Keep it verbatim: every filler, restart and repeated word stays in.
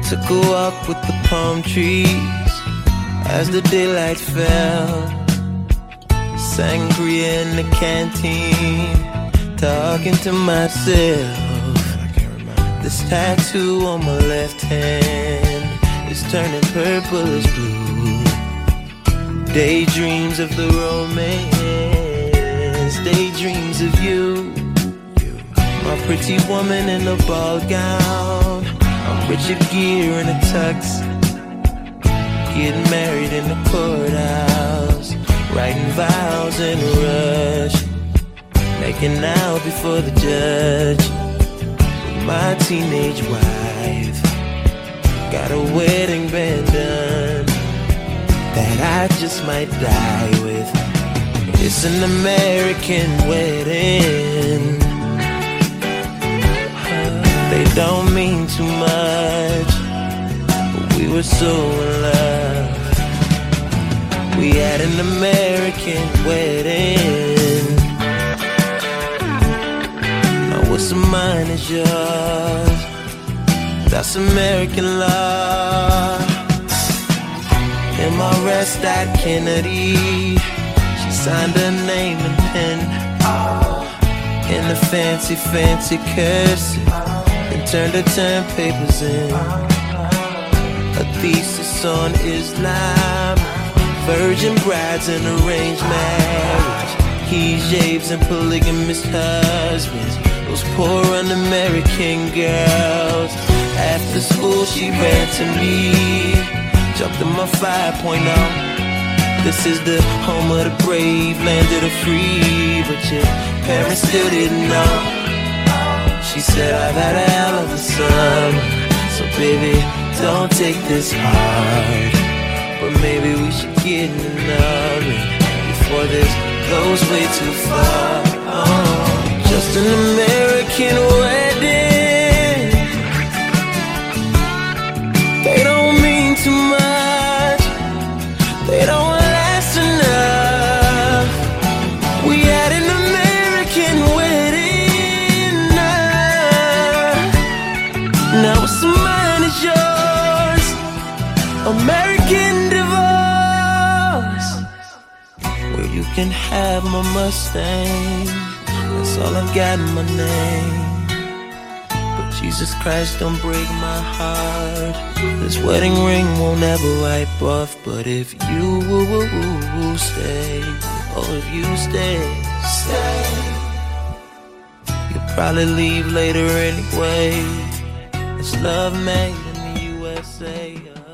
took a walk with the palm trees as the daylight fell. Sangria in the canteen, talking to myself. This tattoo on my left hand is turning purplish blue. Daydreams of the romance, daydreams of you. My pretty woman in a ball gown, I'm Richard Gere in a tux. Getting married in the courthouse, writing vows in a rush, making out before the judge. With my teenage wife, got a wedding band done that I just might die with. It's an American wedding. They don't mean too much, but we were so in love. We had an American wedding. Now what's mine is yours. That's American law. M R S Kennedy, she signed her name and pen in the fancy, fancy cursive, and turned her term papers in. A thesis on Islam, virgin brides and arranged marriage, hijabs and polygamous husbands, those poor un-American girls. After school she ran to me, jumped in my five point oh. This is the home of the brave, land of the free, but your parents still didn't know. She said, I've had a hell of a summer, so baby, don't take this hard. But maybe we should get in another before this goes way too far. Oh, just an American wedding. They don't mean too much, they don't last enough. We had an American wedding. Now what's mine is yours. American divorce, where you can have my Mustang. That's all I've got in my name. But Jesus Christ, don't break my heart. This wedding ring won't ever wipe off. But if you stay, oh if you stay, stay, you'll probably leave later anyway. It's love made in the U S A.